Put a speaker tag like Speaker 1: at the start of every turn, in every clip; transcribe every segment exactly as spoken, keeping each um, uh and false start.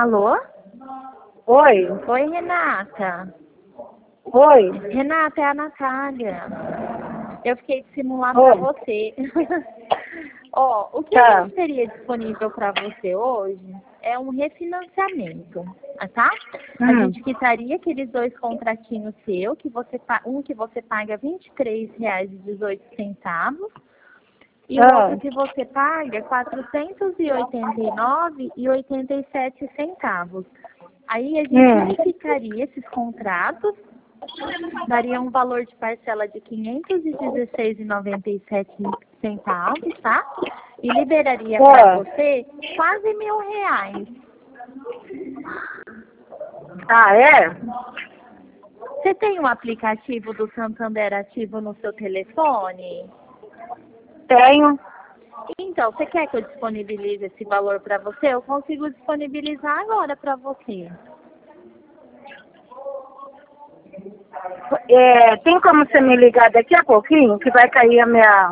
Speaker 1: Alô?
Speaker 2: Oi?
Speaker 1: Oi, Renata.
Speaker 2: Oi?
Speaker 1: Renata, é a Natália. Eu fiquei de simular
Speaker 2: Oi.
Speaker 1: pra você. Ó, o que
Speaker 2: Tá.
Speaker 1: a gente teria disponível para você hoje é um refinanciamento, tá? A
Speaker 2: Hum.
Speaker 1: gente quitaria aqueles dois contratinhos seu, que você pa- um que você paga vinte e três reais e dezoito centavos e o
Speaker 2: Ah.
Speaker 1: outro que você paga quatrocentos e oitenta e nove reais e oitenta e sete centavos. Aí a gente
Speaker 2: Hum.
Speaker 1: unificaria esses contratos, daria um valor de parcela de quinhentos e dezesseis reais e noventa e sete centavos, tá? E liberaria para
Speaker 2: Ah.
Speaker 1: você quase mil reais.
Speaker 2: Ah, é?
Speaker 1: Você tem um aplicativo do Santander ativo no seu telefone?
Speaker 2: Tenho.
Speaker 1: Então, você quer que eu disponibilize esse valor para você? Eu consigo disponibilizar agora para você.
Speaker 2: É, tem como você me ligar daqui a pouquinho, que vai cair a minha...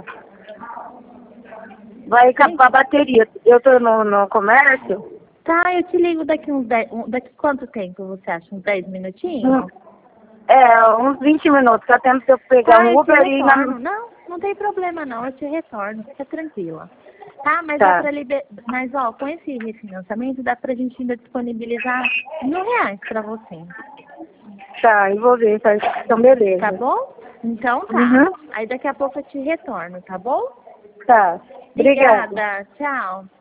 Speaker 2: Vai acabar a bateria. Eu tô no, no comércio.
Speaker 1: Tá, eu te ligo daqui uns dez... um- Daqui quanto tempo você acha? Uns dez minutinhos?
Speaker 2: Hum. É, uns vinte minutos. Tá tendo que eu pegar
Speaker 1: Tá,
Speaker 2: um
Speaker 1: eu te
Speaker 2: Uber e... Na...
Speaker 1: retorno. Não, não tem problema não, eu te retorno, fica tranquila. Tá, mas
Speaker 2: Tá.
Speaker 1: dá pra liber... Mas ó, com esse refinanciamento dá pra gente ainda disponibilizar mil reais pra você.
Speaker 2: Tá, eu vou ver. Tá. Então, beleza.
Speaker 1: Tá bom? Então tá.
Speaker 2: Uhum.
Speaker 1: Aí daqui a pouco eu te retorno, tá bom?
Speaker 2: Tá. Obrigada.
Speaker 1: Obrigada, tchau.